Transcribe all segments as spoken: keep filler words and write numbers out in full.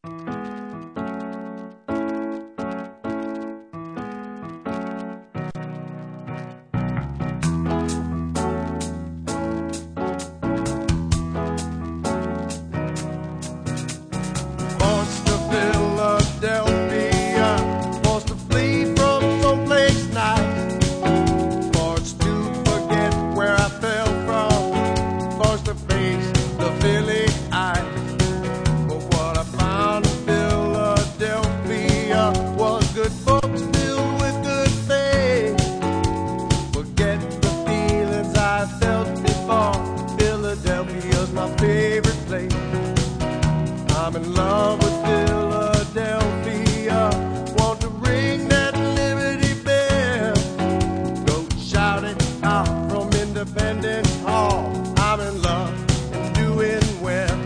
I'm in love with Philadelphia. Want to ring that Liberty Bell. Go shout it out from Independence Hall. I'm in love and doing well.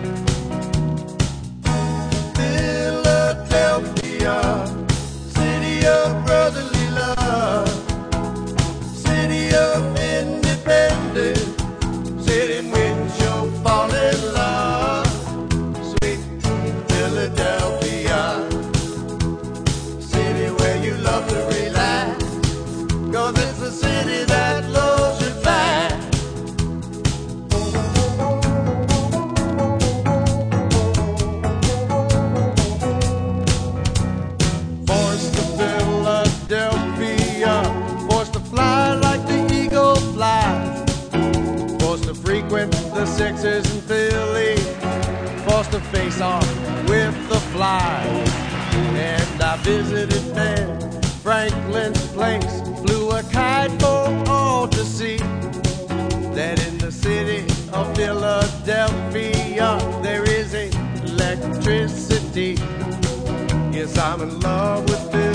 Philadelphia, city of brotherly love, city of independence, city in which you'll fall in love. Philadelphia, city where you love to relax, 'cause it's a city that loves you back. Forced to Philadelphia, forced to fly like the eagle flies, forced to frequent the Sixers in Philly, forced to face off with the Flyers. And I visited there, Franklin's place, flew a kite for all to see, that in the city of Philadelphia there is electricity. Yes, I'm in love with Philadelphia.